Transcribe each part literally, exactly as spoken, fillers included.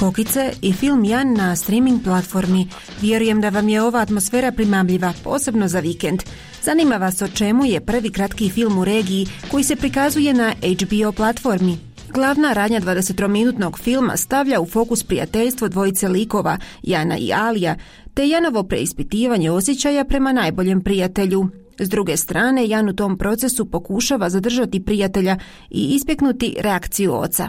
Kokice i film Jan na streaming platformi. Vjerujem da vam je ova atmosfera primamljiva, posebno za vikend. Zanima vas o čemu je prvi kratki film u regiji koji se prikazuje na H B O platformi. Glavna radnja dvadesetominutnog filma stavlja u fokus prijateljstvo dvojice likova, Jana i Alija, te Janovo preispitivanje osjećaja prema najboljem prijatelju. S druge strane, Jan u tom procesu pokušava zadržati prijatelja i ispeknuti reakciju oca.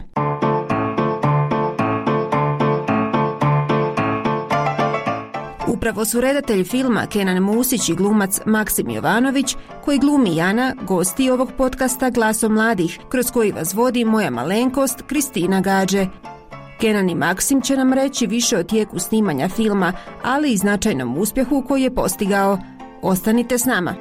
Upravo su redatelj filma Kenan Musić i glumac Maksim Jovanović, koji glumi Jana, gosti ovog podcasta Glaso mladih, kroz koji vas vodi moja malenkost Kristina Gađe. Kenan i Maksim će nam reći više o tijeku snimanja filma, ali i značajnom uspjehu koji je postigao. Ostanite s nama.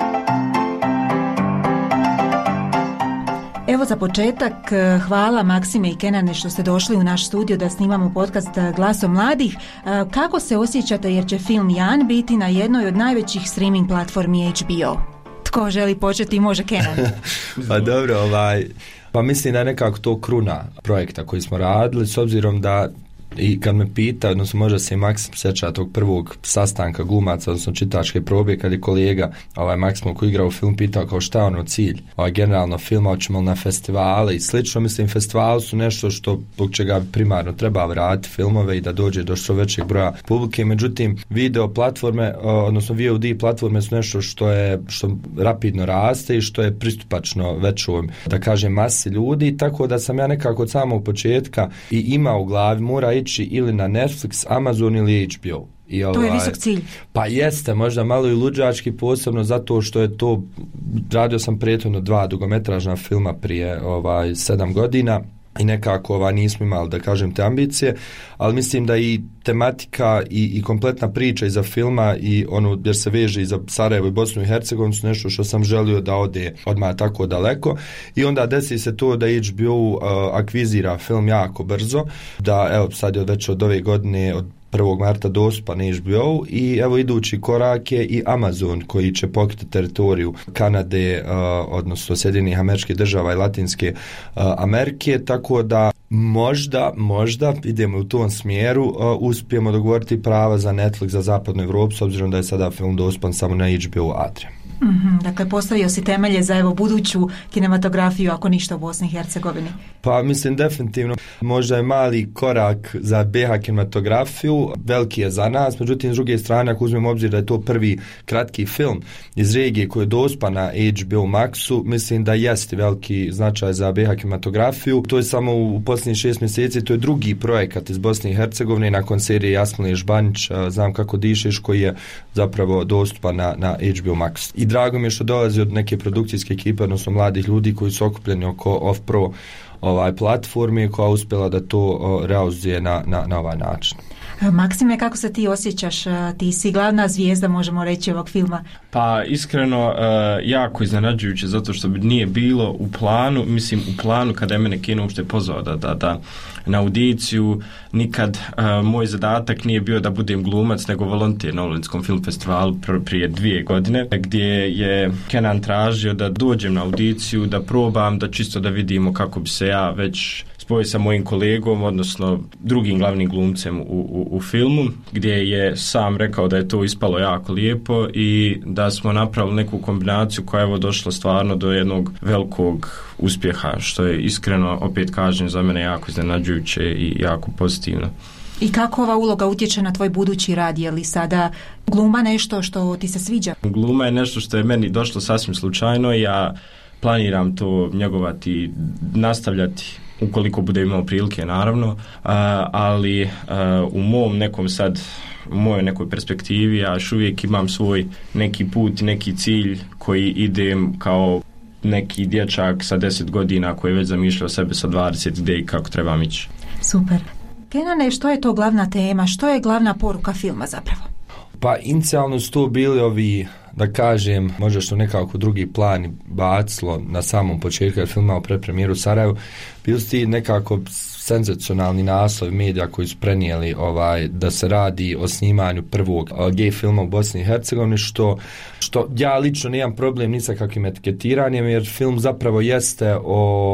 Evo za početak, hvala Maksime i Kenane što ste došli u naš studio da snimamo podcast Glaso mladih. Kako se osjećate jer će film Jan biti na jednoj od najvećih streaming platformi H B O? Tko želi početi, može Kenan. Pa dobro, ovaj, pa mislim da je nekako to kruna projekta koji smo radili, s obzirom da i kad me pita, odnosno možda se i Maksim sjeća tog prvog sastanka glumaca, odnosno čitačke probe, kad je kolega ovaj Maksim koji igra u film pitao kao šta je ono cilj, ovaj generalno filma, hoćemo na festivale i slično. Mislim, festivali su nešto što zbog čega primarno treba vratiti filmove i da dođe do što većeg broja publike, međutim video platforme, odnosno V O D platforme su nešto što je što rapidno raste i što je pristupačno većoj, da kažem, masi ljudi, tako da sam ja nekako od samog početka i imao u glavi mora ići ili na Netflix, Amazon ili H B O. I ovaj, to je visok cilj. Pa jeste, možda malo i luđački, posebno zato što je to, radio sam prethodno dva dugometražna filma prije ovaj sedam godina i nekako ovaj, nismo imali, da kažem, te ambicije, ali mislim da i tematika i, i kompletna priča iza filma i ono jer se veže iza Sarajevo i Bosnu i Hercegovinu su nešto što sam želio da ode odmah tako daleko i onda desi se to da H B O uh, akvizira film jako brzo, da evo sad je već od ove godine od prvog marta dostupan H B O i evo idući korak je i Amazon koji će pokriti teritoriju Kanade, uh, odnosno Sjedinjenih Američkih Država i Latinske uh, Amerike, tako da možda, možda idemo u tom smjeru, uh, uspijemo dogovoriti prava za Netflix za zapadnu Evropu, s obzirom da je sada film dostupan samo na H B O Adria. Mm-hmm, dakle, postavio si temelje za evo buduću kinematografiju, ako ništa u Bosni i Hercegovini. Pa mislim definitivno, možda je mali korak za B H kinematografiju, veliki je za nas, međutim s druge strane ako uzmemo obzir da je to prvi kratki film iz regije koji je dostupan na H B O Maxu, mislim da jeste veliki značaj za B H kinematografiju. To je samo u posljednjih šest mjeseci, to je drugi projekat iz Bosne i Hercegovine nakon serije Jasmine Žbanić, Znam kako dišeš, koji je zapravo dostupan na, na H B O Max. I drago mi je što dolazi od neke produkcijske ekipe, odnosno mladih ljudi koji su okupljeni oko Off-Pro ovaj platformi koja je uspjela da to o, realizuje na, na, na ovaj način. Maksime, kako se ti osjećaš? Ti si glavna zvijezda, možemo reći, ovog filma. Pa iskreno uh, jako iznenađujuće zato što bi nije bilo u planu, mislim u planu kada je mene Kino uopšte pozvao da, da, da na audiciju, nikad uh, moj zadatak nije bio da budem glumac nego volonter na Olinskom film festivalu pr- prije dvije godine gdje je Kenan tražio da dođem na audiciju, da probam, da čisto da vidimo kako bi se ja već spojio sa mojim kolegom, odnosno drugim glavnim glumcem u, u, u filmu, gdje je sam rekao da je to ispalo jako lijepo i da smo napravili neku kombinaciju koja je evo došla stvarno do jednog velikog uspjeha, što je iskreno, opet kažem, za mene jako iznenađujuće i jako pozitivno. I kako ova uloga utječe na tvoj budući rad? Je li sada gluma nešto što ti se sviđa? Gluma je nešto što je meni došlo sasvim slučajno. Ja planiram to njegovati, nastavljati ukoliko bude imao prilike, naravno, a, ali a, u mom nekom sad, u mojoj nekoj perspektivi ja još uvijek imam svoj neki put, neki cilj koji idem kao neki dječak sa deset godina koji je već zamišljao sebe sa dvadeset gdje i kako trebam ići. Super. Kenane, što je to glavna tema? Što je glavna poruka filma zapravo? Pa inicijalno su to bili ovi, da kažem, možda što nekako drugi plan bacilo na samom početku filma o predpremijeru Sarajevu, bili su ti nekako senzacionalni naslovi medija koji su prenijeli ovaj, da se radi o snimanju prvog gej filma u Bosni i Hercegovini, što, što ja lično nemam problem ni sa kakvim etiketiranjem, jer film zapravo jeste o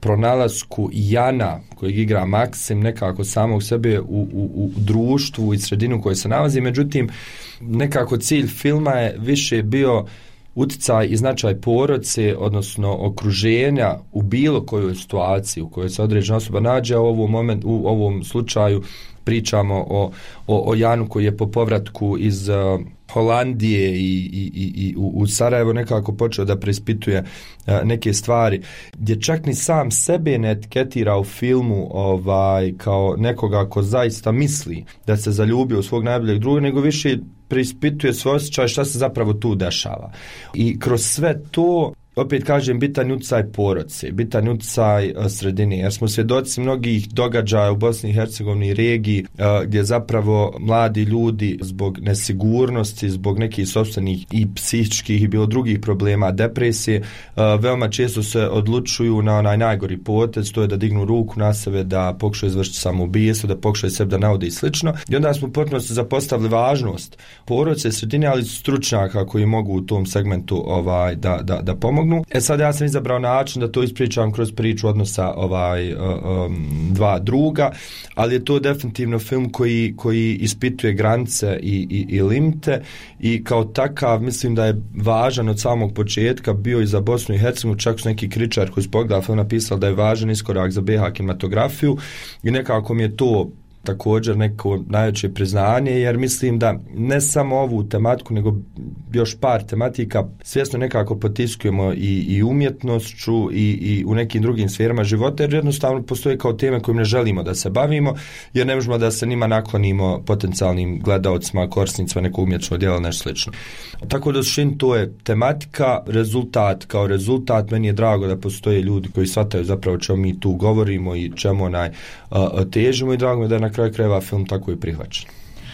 pronalasku Jana kojeg igra Maksim nekako samog sebe u, u, u društvu i sredinu u kojoj se nalazi. Međutim, nekako cilj filma je više bio utjecaj i značaj porodice, odnosno okruženja u bilo kojoj situaciji u kojoj se određena osoba nađe. U ovom, moment, u ovom slučaju pričamo o, o, o Janu koji je po povratku iz uh, Holandije i, i, i, i u, u Sarajevo nekako počeo da preispituje uh, neke stvari, gdje čak ni sam sebe ne etiketira u filmu ovaj, kao nekoga ko zaista misli da se zaljubio u svog najboljeg druga, nego više preispituje svoj osjećaj šta se zapravo tu dešava. I kroz sve to, opet kažem, bitan utjecaj porodice, bitan utjecaj sredine, jer smo svjedoci mnogih događaja u Bosni i Hercegovini i regiji gdje zapravo mladi ljudi zbog nesigurnosti, zbog nekih sopstvenih i psihičkih i bilo drugih problema, depresije, veoma često se odlučuju na onaj najgori potez, to je da dignu ruku na sebe, da pokušaju izvršiti samoubistvo, da pokušaju sebe da naude i slično. I onda smo potpuno se zapostavili važnost porodice, sredine, ali stručnjaka koji mogu u tom segmentu ovaj, da, da, da pomogu. E sad ja sam izabrao način da to ispričam kroz priču odnosa ovaj um, dva druga, ali je to definitivno film koji, koji ispituje granice i, i, i limite i kao takav mislim da je važan od samog početka bio i za Bosnu i Hercegovinu, čak su neki kritičari koji su pogledali film napisali da je važan iskorak za be ha kinematografiju i nekako mi je to također neko najveće priznanje, jer mislim da ne samo ovu tematiku, nego još par tematika svjesno nekako potiskujemo i, i umjetnošću i, i u nekim drugim sferama života, jer jednostavno postoje kao teme kojim ne želimo da se bavimo, jer ne možemo da se njima naklonimo potencijalnim gledaocima, korisnicima nekog umjetničkog djela, nešto slično. Tako da suštini to je tematika, rezultat kao rezultat. Meni je drago da postoje ljudi koji shvataju zapravo čemu mi tu govorimo i čemu onaj uh, težimo i drago mi da je na kraju krajeva film tako i prihvaćen.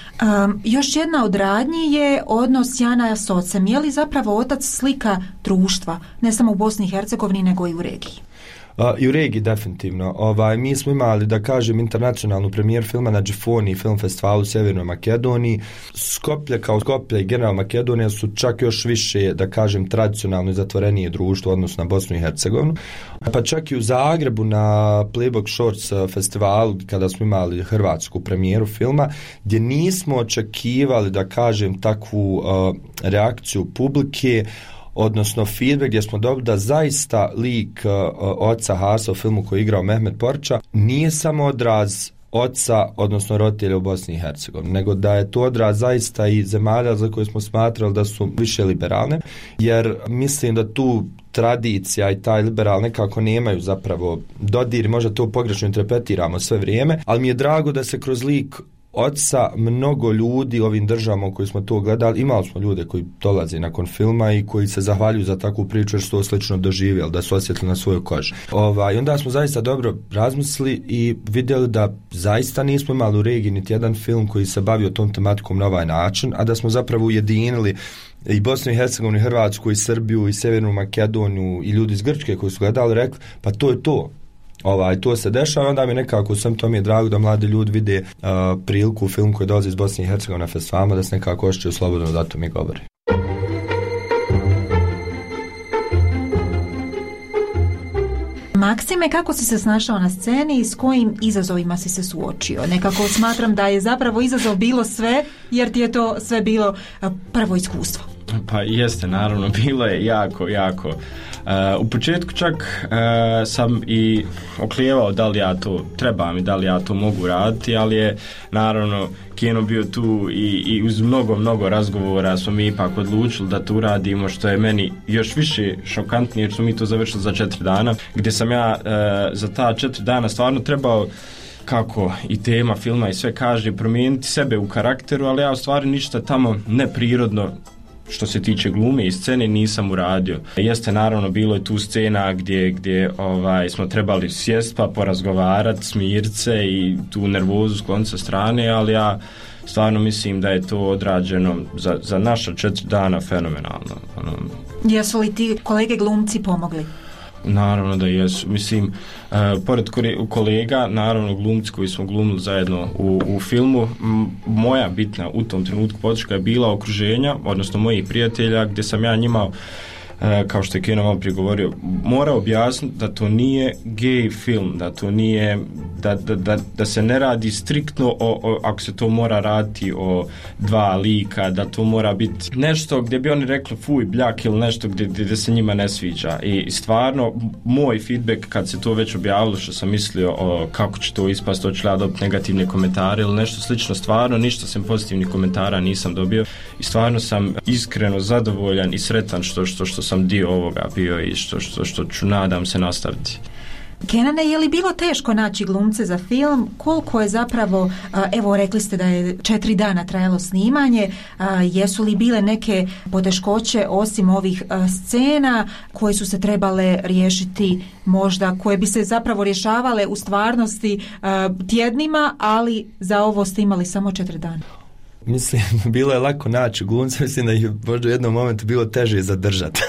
Um, još jedna od radnji je odnos Jana s ocem. Je li zapravo otac slika društva, ne samo u Bosni i Hercegovini, nego i u regiji? Uh, I u regiji definitivno. Ovaj, mi smo imali, da kažem, internacionalnu premijer filma na Džifoni film festivalu u Sjevernoj Makedoniji. Skoplje kao Skoplje i general Makedonija su čak još više, da kažem, tradicionalno zatvorenije društvo odnosno na Bosnu i Hercegovinu. Pa čak i u Zagrebu na Playbook Shorts festivalu kada smo imali hrvatsku premijeru filma, gdje nismo očekivali, da kažem, takvu uh, reakciju publike, odnosno feedback gdje smo dobili da zaista lik uh, oca Hasa u filmu koji je igrao Mehmet Porča nije samo odraz oca, odnosno roditelja u Bosni i Hercegovini, nego da je to odraz zaista i zemalja za koje smo smatrali da su više liberalne, jer mislim da tu tradicija i taj liberal nekako nemaju zapravo dodir, možda to pogrešno interpretiramo sve vrijeme, ali mi je drago da se kroz lik oca mnogo ljudi ovim državama u koji smo to gledali, imali smo ljude koji dolaze nakon filma i koji se zahvaljuju za takvu priču jer su to slično doživjeli, da su osjetili na svojoj koži. Ovaj, onda smo zaista dobro razmislili i vidjeli da zaista nismo imali u regiji niti jedan film koji se bavio tom tematikom na ovaj način, a da smo zapravo ujedinili i Bosnu i Hercegovinu, i Hrvatsku, i Srbiju, i Sjevernu Makedoniju, i ljudi iz Grčke koji su gledali, rekli, pa to je to. Ovaj, to se dešava, onda mi nekako sam to mi je drago da mladi ljudi vide uh, priliku u film koji dolazi iz Bosne i Hercegovine na festivalima, da se nekako ošćaju slobodno da to mi govori. Maksime, kako si se snašao na sceni i s kojim izazovima si se suočio? Nekako smatram da je zapravo izazov bilo sve, jer ti je to sve bilo prvo iskustvo. Pa jeste, naravno, bilo je jako, jako. Uh, u početku čak uh, sam i oklijevao da li ja to trebam i da li ja to mogu raditi, ali je naravno Kino bio tu i, i uz mnogo, mnogo razgovora smo mi ipak odlučili da to uradimo, što je meni još više šokantnije jer smo mi to završili za četiri dana, gdje sam ja uh, za ta četiri dana stvarno trebao, kako i tema filma i sve kaže, promijeniti sebe u karakteru, ali ja u stvari ništa tamo neprirodno što se tiče glume i scene nisam uradio. Jeste, naravno, bilo je tu scena gdje, gdje ovaj, smo trebali sjest pa porazgovarati, smirit se i tu nervozu skloniti sa strane, ali ja stvarno mislim da je to odrađeno za, za naša četiri dana fenomenalno. Ono. Jesu li ti kolege glumci pomogli? Naravno da jesu. Mislim, uh, pored kolega, naravno glumci koji smo glumili zajedno u, u filmu, m- moja bitna u tom trenutku podrška je bila okruženja, odnosno mojih prijatelja, gdje sam ja njima kao što je Keno malo prije govorio, mora objasniti da to nije gay film, da to nije, da, da, da, da se ne radi striktno o, o, ako se to mora raditi o dva lika, da to mora biti nešto gdje bi oni rekli fuj, bljak ili nešto gdje, gdje se njima ne sviđa. I stvarno, moj feedback kad se to već objavilo, što sam mislio o kako će to ispast, hoću li ja dobiti negativne komentare ili nešto slično, stvarno ništa sam pozitivnih komentara nisam dobio i stvarno sam iskreno zadovoljan i sretan što, što, što sam dio ovoga bio i što, što, što ću nadam se nastaviti. Kenane, je li bilo teško naći glumce za film? Koliko je zapravo, evo rekli ste da je četiri dana trajalo snimanje, jesu li bile neke poteškoće osim ovih scena koje su se trebale riješiti možda, koje bi se zapravo rješavale u stvarnosti tjednima, ali za ovo ste imali samo četiri dana? Mislim, bilo je lako naći glumce, mislim da je možda u jednom momentu bilo teže zadržati.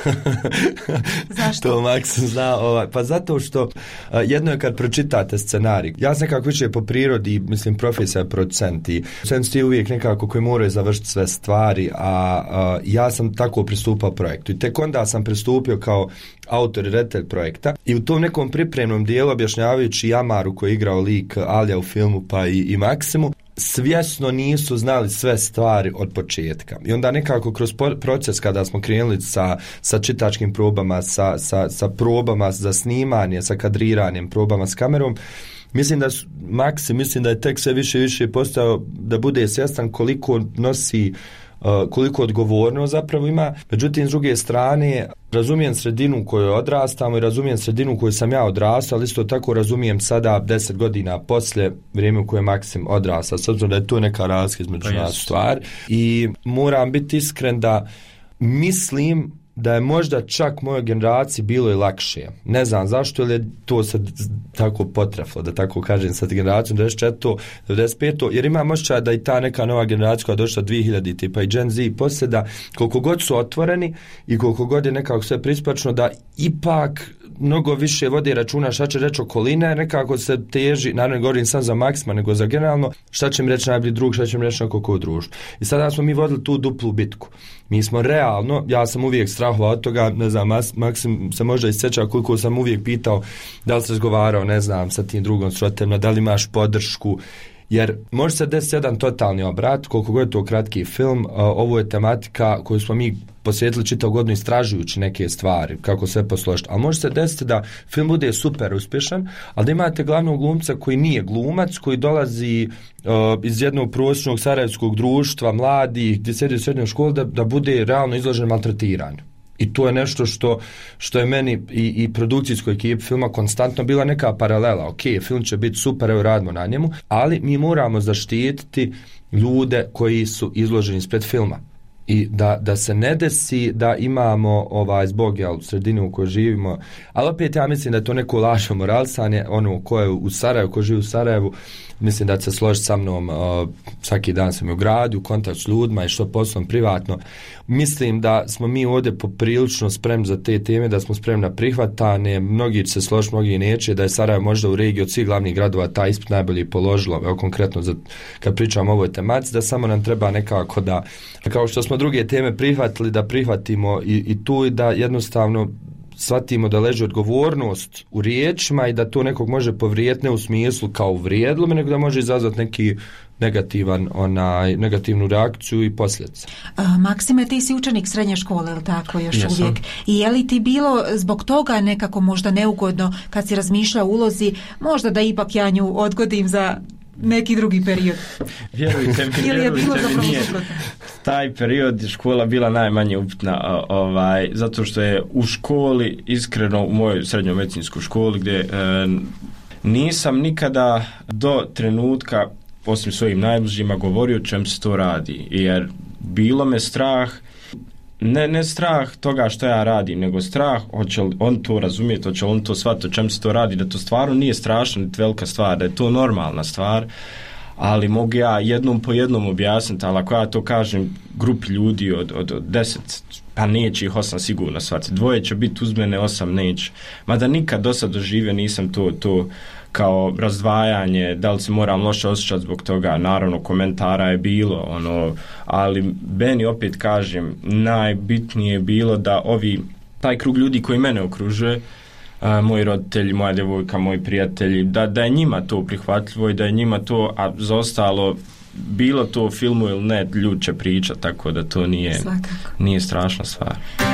Zašto? To Maksim zna, ovaj, pa zato što a, jedno je kad pročitate scenarij. Ja sam nekako više po prirodi, mislim, profesija je producent i producent je uvijek nekako koji moraju završiti sve stvari, a, a ja sam tako pristupao projektu. I tek onda sam pristupio kao autor i redatelj projekta i u tom nekom pripremnom dijelu objašnjavajući Jamaru koji je igrao lik Alija u filmu pa i, i Maksimu, svjesno nisu znali sve stvari od početka. I onda nekako kroz proces kada smo krenuli sa, sa čitačkim probama, sa, sa, sa probama za snimanje, sa kadriranjem, probama s kamerom, mislim da su, Maksim, mislim da je tek sve više i više postao da bude svjestan koliko nosi Uh, koliko odgovorno zapravo ima. Međutim, s druge strane, razumijem sredinu u kojoj odrastamo i razumijem sredinu u kojoj sam ja odrastao, ali isto tako razumijem sada deset godina poslije vrijeme u kojoj Maksim odrastao, s obzirom da je to neka razlika između pa nas stvar. I moram biti iskren da mislim da je možda čak mojoj generaciji bilo i lakše. Ne znam zašto, ili je to sad tako potreflo, da tako kažem, sad generacijom devedeset četvrte devedeset pete jer imam osjećaj da i ta neka nova generacija koja je došla dvije hiljadite pa i Gen Z poslije, da koliko god su otvoreni i koliko god je nekako sve prispačno, da ipak mnogo više vodi računa šta će reći okoline, nekako se teži, naravno ne govorim sam za Maksima, nego za generalno, šta će mi reći najbolji drug, šta će mi reći neko ko u društvu. I sada smo mi vodili tu duplu bitku. Mi smo realno, ja sam uvijek strahovao od toga, ne znam, Maksim se možda isjeća koliko sam uvijek pitao da li se razgovarao, ne znam, sa tim drugom sroditeljima, da li imaš podršku, jer može se desiti jedan totalni obrat, koliko god je to kratki film, ovo je tematika koju smo mi posvetili čitav godinu istražujući neke stvari, kako sve posložiti, ali može se desiti da film bude super uspješan, ali da imate glavnog glumca koji nije glumac, koji dolazi uh, iz jednog prosječnog sarajevskog društva, mladih, gdje sjedi u srednjoj školi, da, da bude realno izložen maltretiranju. I to je nešto što, što je meni i, i produkcijskoj ekipi filma konstantno bila neka paralela. Ok, film će biti super, evo radimo na njemu, ali mi moramo zaštititi ljude koji su izloženi ispred filma. I da, da se ne desi da imamo ovaj zbog jel, sredinu u kojoj živimo, ali opet ja mislim da je to neko lažno moralisanje, ono ko je u Sarajevu, ko živi u Sarajevu, mislim da će se složiti sa mnom, uh, svaki dan sam u gradu, u kontakt s ljudima i što poslom privatno. Mislim da smo mi ovdje poprilično spremni za te teme, da smo spremni na prihvatane, mnogi će se složiti, mnogi neće, da je Sarajevo možda u regiji od svih glavnih gradova taj ispit najbolje položilo, evo konkretno za, kad pričam o ovoj tematici, da samo nam treba nekako da, kao što smo druge teme prihvatili, da prihvatimo i, i tu i da jednostavno shvatimo da leži odgovornost u riječima i da to nekog može povrijediti ne u smislu kao uvrijedilo, nego da može izazvati neki negativan, onaj, negativnu reakciju i posljedice. Maksime, ti si učenik srednje škole, ili tako, još Jesam. Uvijek. I je li ti bilo zbog toga nekako možda neugodno kad si razmišljao o ulozi, možda da ipak ja nju odgodim za neki drugi period? Vjerujte mi, vjerujte mi, nije. Taj period je škola bila najmanje upitna, ovaj, zato što je u školi, iskreno u mojoj srednjoj medicinskoj školi, gdje e, nisam nikada do trenutka, osim svojim najbližima, govorio o čem se to radi, jer bilo me strah, ne, ne strah toga što ja radim, nego strah hoće li on to razumjeti, hoće li on to shvatiti o čem se to radi, da to stvarno nije strašna niti velika stvar, da je to normalna stvar, ali mogu ja jednom po jednom objasniti, ali ako ja to kažem grupi ljudi od, od, od deset, pa neće ih osam sigurno shvatiti, dvoje će biti uz mene, osam neće, mada nikad do sad doživio nisam to, to kao razdvajanje, da li se moram loše osjećati zbog toga, naravno komentara je bilo, ono, ali meni opet kažem, najbitnije je bilo da ovi taj krug ljudi koji mene okružuje, a, moji roditelji, moja djevojka, moji prijatelji, da, da je njima to prihvatljivo i da je njima to, a za ostalo, bilo to u filmu ili ne, ljudi će pričati, tako da to nije, nije strašna stvar.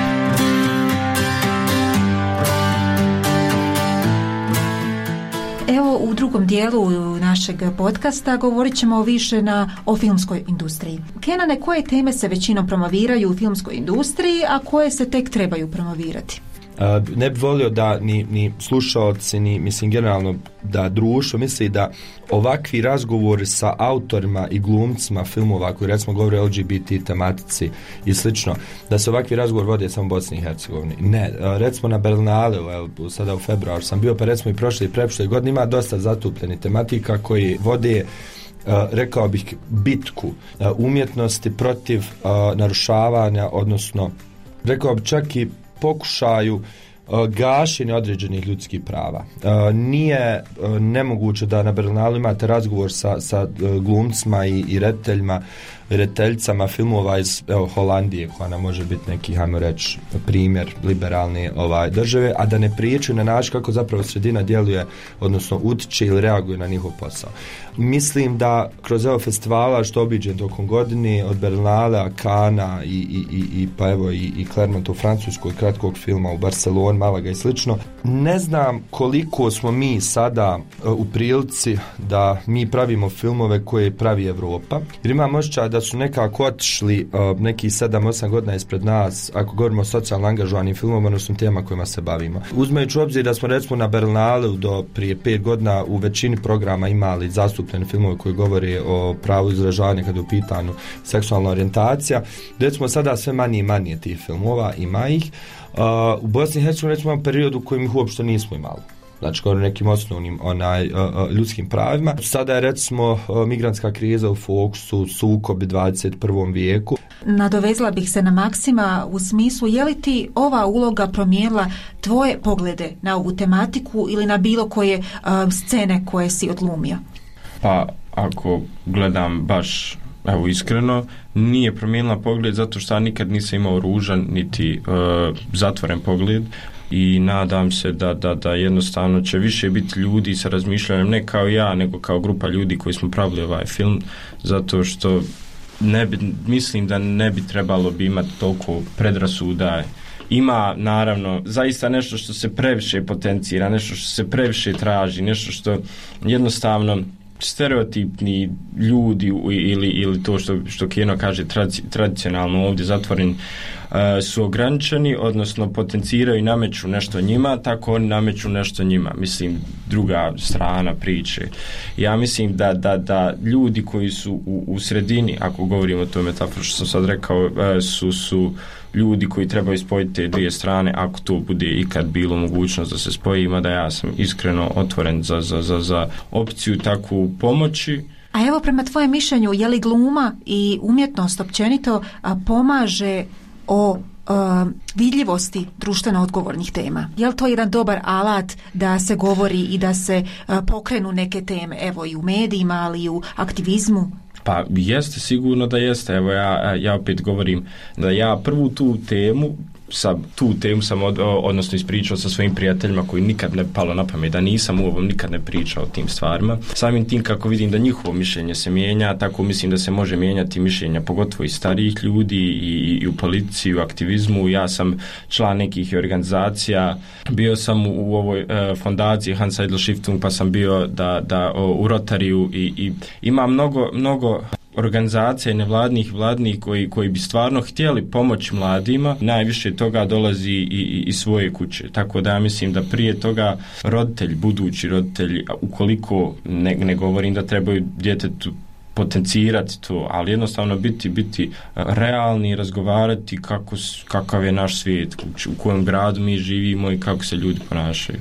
Evo, u drugom dijelu našeg podcasta govorit ćemo više na, o filmskoj industriji. Kenane, koje teme se većinom promoviraju u filmskoj industriji, a koje se tek trebaju promovirati? Uh, ne bih volio da ni, ni slušaoci, ni mislim generalno da društvo misli da ovakvi razgovori sa autorima i glumcima filmova koji recimo govore o L G B T tematici i slično, da se ovakvi razgovori vode samo u Bosni i Hercegovini. Ne, uh, recimo na Berlinale, evo, sada u februaru sam bio, pa recimo i prošle i preprošle godine ima dosta zatupljeni tematika koji vode Uh, rekao bih bitku uh, umjetnosti protiv uh, narušavanja, odnosno rekao bih čak i pokušaju uh, gašenja određenih ljudskih prava. Uh, nije uh, nemoguće da na Berlinalu imate razgovor sa, sa uh, glumcima i, i rediteljima, rediteljicama filmova iz evo, Holandije, koja nam može biti neki, hajmo reći, primjer liberalne ovaj, države, a da ne pričaju na način kako zapravo sredina djeluje, odnosno utiče ili reaguje na njihov posao. Mislim da kroz evo festivala što obiđem tokom godine, od Berlinala, Kana i, i, i, i pa evo i, i Clermont u Francuskoj, kratkog filma u Barceloni, Malaga i slično, ne znam koliko smo mi sada uh, u prilici da mi pravimo filmove koje pravi Evropa, jer imam osjećaj da su nekako otišli uh, neki sedam osam godina ispred nas, ako govorimo o socijalno angažovanim filmovima, odnosno tema kojima se bavimo. Uzmajući u obzir da smo recimo na Berlinalu do prije pet godina u većini programa imali zastupljene filmove koji govore o pravu izražavanja kada je u pitanju seksualna orijentacija, recimo sada sve manje i manje tih filmova, ima ih. Uh, u Bosni i Hercegovini recimo imamo period u kojem ih uopšte nismo imali. Znači, kao nekim osnovnim onaj, uh, uh, ljudskim pravima. Sada je, recimo, uh, migrantska kriza u fokusu, sukobi dvadeset prvom vijeku. Nadovezla bih se na Maksima u smislu, je li ti ova uloga promijenila tvoje poglede na ovu tematiku ili na bilo koje uh, scene koje si odlumio? Pa, ako gledam baš, evo, iskreno, nije promijenila pogled zato što ja nikad nisam imao ružan niti uh, zatvoren pogled. I nadam se da, da, da jednostavno će više biti ljudi sa razmišljanjem ne kao ja, nego kao grupa ljudi koji smo pravili ovaj film, zato što ne bi, mislim da ne bi trebalo bi imati toliko predrasuda. Ima naravno zaista nešto što se previše potencira, nešto što se previše traži, nešto što jednostavno stereotipni ljudi ili, ili to što, što Keno kaže tradici, tradicionalno ovdje zatvoreni uh, su ograničeni, odnosno potenciraju i nameću nešto njima, tako oni nameću nešto njima. Mislim, druga strana priče. Ja mislim da, da, da ljudi koji su u, u sredini, ako govorimo o toj metaforu što sam sad rekao, uh, su, su ljudi koji trebaju spojiti te dvije strane, ako to bude ikad bilo mogućnost da se spoji, ima da ja sam iskreno otvoren za, za, za, za opciju takvu pomoći. A evo, prema tvojem mišljenju, je li gluma i umjetnost općenito a, pomaže o a, vidljivosti društveno odgovornih tema? Je li to jedan dobar alat da se govori i da se a, pokrenu neke teme, evo i u medijima, ali i u aktivizmu? Pa jeste, sigurno da jeste. Evo ja, ja opet govorim da ja prvu tu temu sa tu temu sam od, odnosno ispričao sa svojim prijateljima koji nikad ne palo na pamet, da nisam u ovom nikad ne pričao o tim stvarima. Samim tim kako vidim da njihovo mišljenje se mijenja, tako mislim da se može mijenjati mišljenja pogotovo i starijih ljudi i, i u politici, u aktivizmu. Ja sam član nekih organizacija, bio sam u, u ovoj uh, fondaciji Hans Seidel Stiftung, pa sam bio da, da uh, u Rotariju i, i ima mnogo, mnogo organizacija nevladnih vladnih koji, koji bi stvarno htjeli pomoći mladima. Najviše toga dolazi i, i, i svoje kuće. Tako da ja mislim da prije toga roditelji, budući roditelji, ukoliko ne, ne govorim da trebaju djetetu potencirati to, ali jednostavno biti biti realni i razgovarati kako, kakav je naš svijet, u, u kojem gradu mi živimo i kako se ljudi ponašaju.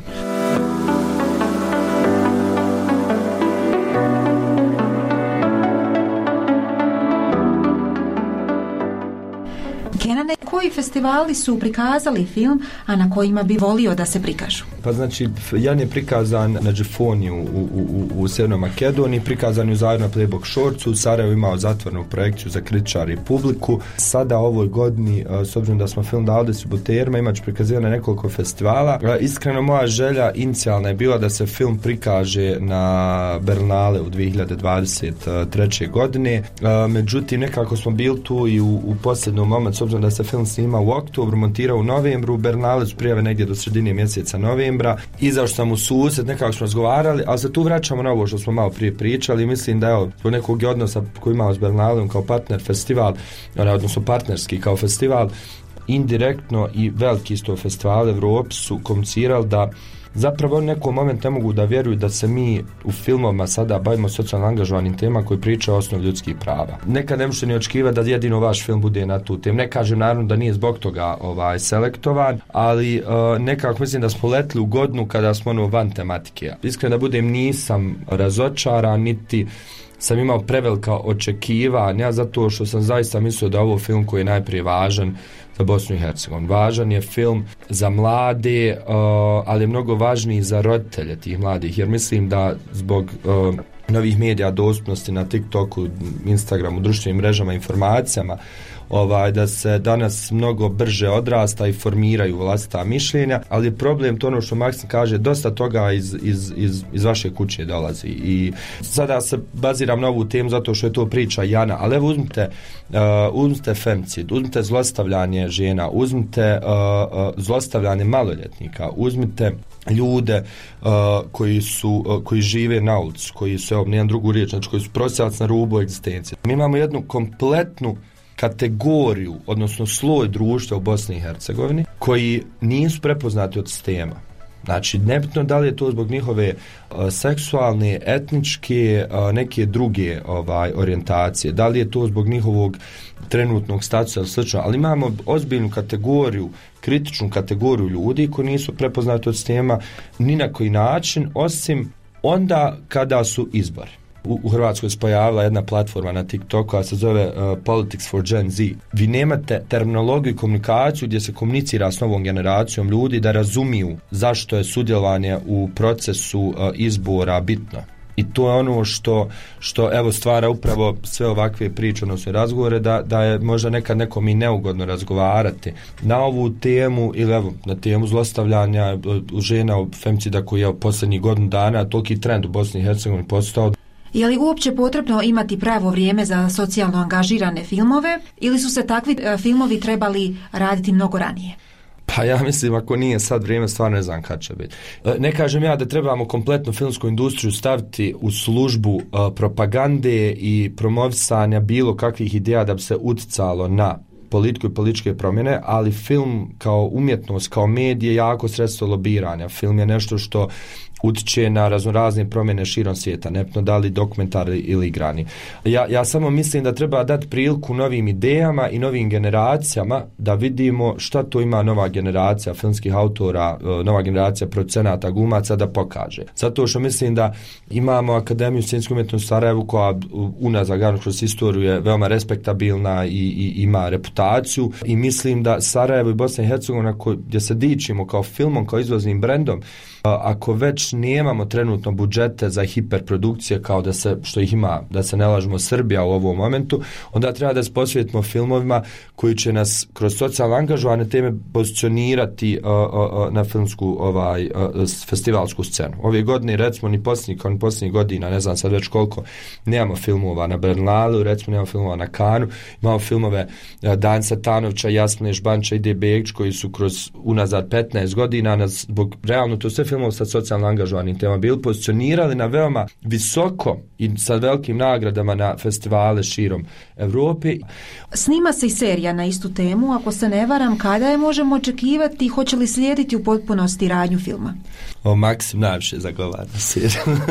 Kenane, koji festivali su prikazali film, a na kojima bi volio da se prikažu? Pa znači, Jan je prikazan na Džifoniju u, u, u, u Sjevernoj Makedoniji, prikazan je u Zagreb na Playbox Shortsu, u Sarajevu imao zatvorenu projekciju za kritičare i publiku. Sada ovoj godini, s obzirom da smo film dali distributerima, imat ću prikazivan na nekoliko festivala. Iskreno, moja želja inicijalna je bila da se film prikaže na Berlinale u dvije hiljade dvadeset treće. godine. Međutim, nekako smo bili tu i u, u posljednom momentu, s obzirom da se film snima u oktobru, montirao u novembru, Berlinale su prijave negdje do sredine mjeseca novembra. Izašao sam u susret, nekako smo razgovarali, ali se tu vraćamo na ovo što smo malo prije pričali. Mislim da evo, zbog nekog odnosa koji imamo s Berlinalom kao partner festival, odnosno partnerski kao festival, indirektno i veliki isto festival Evropi su komunicirali da zapravo u nekom moment ne mogu da vjeruju da se mi u filmovima sada bavimo socijalno angažovanim tema koji priča o osnovi ljudskih prava. Nekad ne možete ni očekivati da jedino vaš film bude na tu temu. Ne kažem naravno da nije zbog toga ovaj, selektovan, ali uh, nekako mislim da smo letli u godinu kada smo ono van tematike. Iskreno da budem, nisam razočaran, niti sam imao prevelika očekivanja, zato što sam zaista mislio da ovo film koji je najprije važan za Bosnu i Hercegovinu. Važan je film za mlade, uh, ali je mnogo važniji za roditelje tih mladih, jer mislim da zbog uh, novih medija, dostupnosti na TikToku, Instagramu, društvenim mrežama, informacijama, ovaj, da se danas mnogo brže odrasta i formiraju vlastita mišljenja, ali je problem to ono što Maksim kaže, dosta toga iz, iz, iz, iz vaše kuće dolazi i sada se baziram na ovu temu zato što je to priča Jana, ali evo uzmite, uh, uzmite femicid, uzmite zlostavljanje žena, uzmite uh, uh, zlostavljanje maloljetnika, uzmite ljude uh, koji su uh, koji žive na ulici, koji su, evo, nijedan drugu riječ, znači koji su prosjavac na rubu egzistencije. Mi imamo jednu kompletnu kategoriju, odnosno sloj društva u Bosni i Hercegovini koji nisu prepoznati od sistema. Znači, nebitno da li je to zbog njihove uh, seksualne, etničke, uh, neke druge ovaj, orijentacije, da li je to zbog njihovog trenutnog statusa ili slično, ali imamo ozbiljnu kategoriju, kritičnu kategoriju ljudi koji nisu prepoznati od sistema ni na koji način, osim onda kada su izbori. U, u Hrvatskoj se pojavila jedna platforma na TikToku koja se zove uh, Politics for Gen Z. Vi nemate terminologiju i komunikaciju gdje se komunicira s novom generacijom ljudi da razumiju zašto je sudjelovanje u procesu uh, izbora bitno. I to je ono što, što evo stvara upravo sve ovakve priče, odnosno razgovore, da, da je možda nekad nekom i neugodno razgovarati na ovu temu ili evo na temu zlostavljanja žena u femicida koji je u posljednjih godinu dana toliki trend u Bosni i Hercegovini postao. Je li uopće potrebno imati pravo vrijeme za socijalno angažirane filmove ili su se takvi e, filmovi trebali raditi mnogo ranije? Pa ja mislim, ako nije sad vrijeme, stvarno ne znam kad će biti. Ne kažem ja da trebamo kompletnu filmsku industriju staviti u službu uh, propagande i promovisanja bilo kakvih ideja da bi se uticalo na politiku i političke promjene, ali film kao umjetnost, kao medij je jako sredstvo lobiranja. Film je nešto što utiče na raznorazne promjene širom svijeta, nebitno da li dokumentari ili igrani. Ja, ja samo mislim da treba dati priliku novim idejama i novim generacijama da vidimo šta to ima nova generacija filmskih autora, nova generacija producenata, glumaca da pokaže. Zato što mislim da imamo Akademiju scenske umjetnosti u Sarajevu koja unazad kroz istoriju je veoma respektabilna i, i ima reputaciju i mislim da Sarajevo i Bosna i Hercegovina gdje se dičimo kao filmom, kao izvoznim brendom, ako već nemamo trenutno budžete za hiperprodukcije kao da se, što ih ima, da se ne lažemo, Srbija u ovom momentu, onda treba da se posvetimo filmovima koji će nas kroz socijalno angažovane teme pozicionirati uh, uh, na filmsku ovaj, uh, festivalsku scenu. Ove godine, recimo, ni posljednjih, kao ni posljednjih godina, ne znam sad već koliko, nemamo filmova na Berlinalu, recimo nemamo filmova na Kanu, imamo filmove uh, Dan Satanovića, Jasmine Žbanča i D. Begić koji su kroz unazad petnaest godina nas, zbog realno to sve filmova sa socijalno angažovanim tema bili pozicionirali na veoma visoko i sa velikim nagradama na festivale širom Evrope. Snima se i serija na istu temu, ako se ne varam, kada je možemo očekivati, hoće li slijediti u potpunosti radnju filma? O, Maksim najviše zagovara seriju.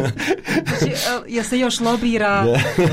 Jel se još lobira?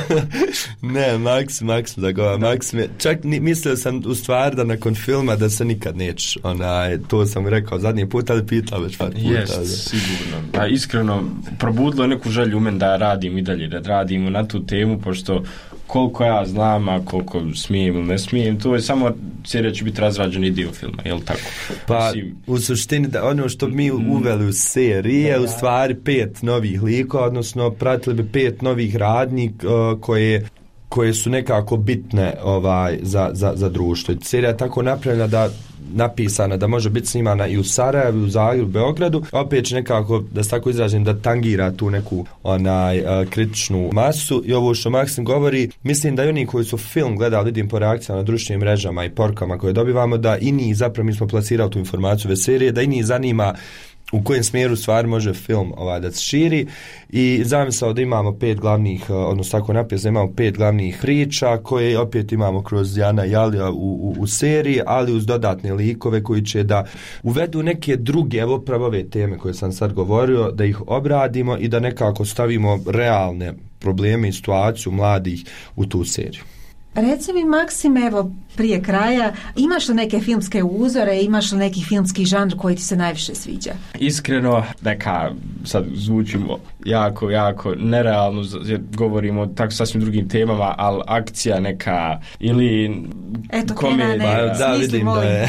Ne, Maksim, Maksim zagovara. Maksim je, čak ni, mislio sam u stvari da nakon filma da se nikad neće, onaj, to sam rekao zadnji put, ali pitao već par puta. Jest, sigurno. A iskreno, probudilo je neku želju u meni da radim i dalje, da radimo na tu temu, pošto koliko ja znam, a koliko smijem ili ne smijem, to je samo serija će biti razrađeni dio filma, je li tako? Pa, Mislim, u suštini, da ono što mi uveli u seriji je u stvari pet novih likova, odnosno pratili bi pet novih radnji uh, koje koje su nekako bitne ovaj za, za, za društvo. Serija je tako napravljena da napisana da može biti snimana i u Sarajevu, u Zagrebu, u Beogradu, opet će nekako, da se tako izrazim, da tangira tu neku onaj uh, kritičnu masu. I ovo što Maksim govori, mislim da i oni koji su film gledali, vidim po reakcijama na društvenim mrežama i porukama koje dobivamo, da i njih, zapravo mi smo plasirali tu informaciju ove serije, da i njih zanima u kojem smjeru stvari može film ovaj, da se širi i zamislao da imamo pet glavnih, odnosno tako napisano, imamo pet glavnih priča koje opet imamo kroz Jana i Alija u, u, u seriji, ali uz dodatne likove koji će da uvedu neke druge, evo pravo ove teme koje sam sad govorio, da ih obradimo i da nekako stavimo realne probleme i situaciju mladih u tu seriju. Reci mi, Maksim, evo, prije kraja, imaš li neke filmske uzore, imaš li neki filmski žanr koji ti se najviše sviđa? Iskreno, neka, sad zvučimo jako, jako nerealno, jer govorimo o tako sasvim drugim temama, ali akcija neka, ili eto, komedija. Kenane, da, vidim da je.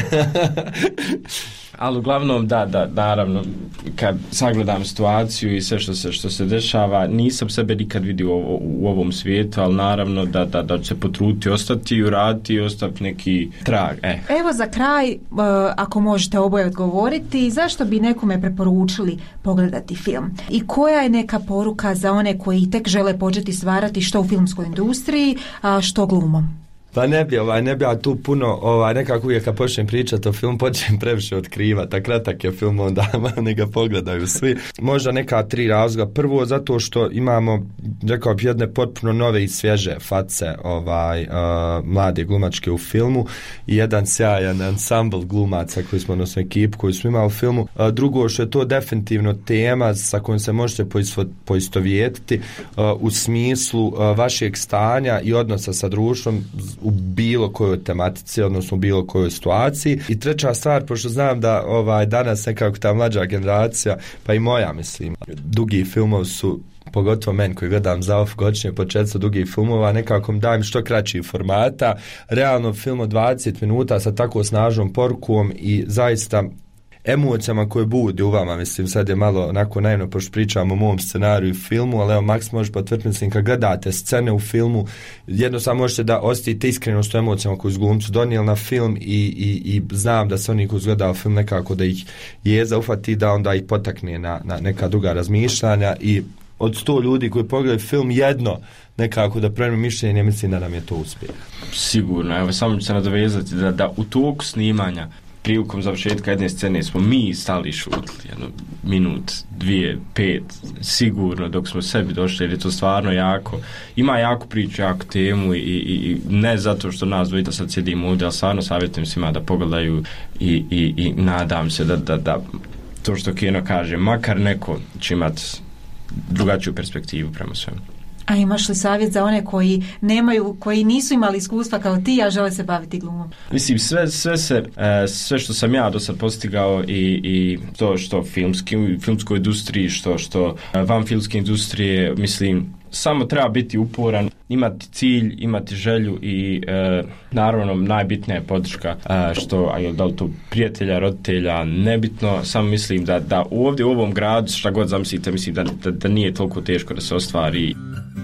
Ali uglavnom, da, da, naravno, kad sagledam situaciju i sve što se, što se dešava, nisam sebe nikad vidio u, u ovom svijetu, ali naravno da, da, da će se potruditi, ostati i uraditi i ostati neki trag. Eh. Evo za kraj, uh, ako možete oboje odgovoriti, zašto bi nekome preporučili pogledati film? I koja je neka poruka za one koji tek žele početi stvarati što u filmskoj industriji, a što glumom? Pa ne bi, ovaj, ne bi ja tu puno, ovaj, nekako uvijek kad počnem pričati o filmu, počnem previše otkrivati, a kratak je film, onda ne ga pogledaju svi. Možda neka tri razloga. Prvo, zato što imamo, rekao bih, jedne potpuno nove i svježe face ovaj, uh, mlade glumačke u filmu i jedan sjajan ansambl glumaca koji smo, odnosno ekipu koju smo imali u filmu. Uh, drugo, što je to definitivno tema sa kojom se možete poistovjetiti uh, u smislu uh, vašeg stanja i odnosa sa društvom u bilo kojoj tematici, odnosno u bilo kojoj situaciji. I treća stvar, pošto znam da ovaj danas nekako ta mlađa generacija, pa i moja, mislim, dugi filmovi su, pogotovo meni koji gledam za off godišnje početstvo dugih filmova, nekako mi dajem što kraći formata. Realno film od dvadeset minuta sa tako snažnom porukom i zaista emocijama koje budi u vama, mislim, sad je malo onako naivno pošto pričam o mom scenariju i filmu, ali evo Maks može potvrditi, mislim, kad gledate scene u filmu, jednostavno možete da osjetite iskrenost u emocijama koju su glumci donijeli na film i, i, i znam da se oni koji su gledali film nekako da ih jeza ufati, da onda ih potakne na, na neka druga razmišljanja i od sto ljudi koji pogledaju film jedno nekako da prema mišljenje, mislim da nam je to uspjeh. Sigurno, evo samo ću se nadovezati da, da u toku snimanja prilikom završetka jedne scene smo mi stali šutili jedno minut, dvije, pet, sigurno dok smo sebi došli, jer je to stvarno jako, ima jako priču, jako temu i, i, i ne zato što nas dvojica sad sjedimo ovdje, ali stvarno savjetujem svima da pogledaju i, i, i nadam se da, da, da to što Keno kaže, makar neko će imati drugačiju perspektivu prema svemu. A imaš li savjet za one koji nemaju, koji nisu imali iskustva kao ti, a žele se baviti glumom? Mislim, sve, sve, se, sve što sam ja do sad postigao i, i to što filmski, filmskoj industriji, što, što van filmske industrije, mislim, samo treba biti uporan, imati cilj, imati želju i e, naravno najbitnija je podrška, e, što, a da li to prijatelja, roditelja, nebitno, samo mislim da, da ovdje u ovom gradu, šta god zamislite, mislim da, da, da nije toliko teško da se ostvari.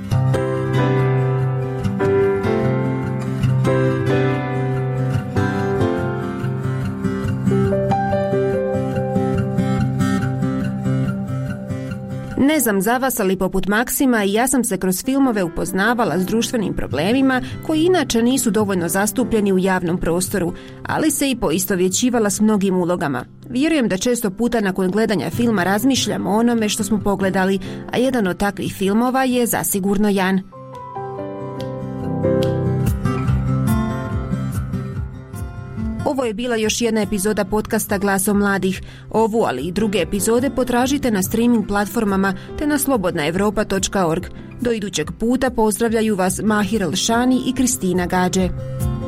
Ne znam za vas, ali poput Maksima i ja sam se kroz filmove upoznavala s društvenim problemima koji inače nisu dovoljno zastupljeni u javnom prostoru, ali se i poistovjećivala s mnogim ulogama. Vjerujem da često puta nakon gledanja filma razmišljamo o onome što smo pogledali, a jedan od takvih filmova je zasigurno Jan. Ovo je bila još jedna epizoda podcasta Glasom mladih. Ovu, ali i druge epizode potražite na streaming platformama te na slobodna europa točka org. Do idućeg puta pozdravljaju vas Mahir Elšani i Kristina Gađe.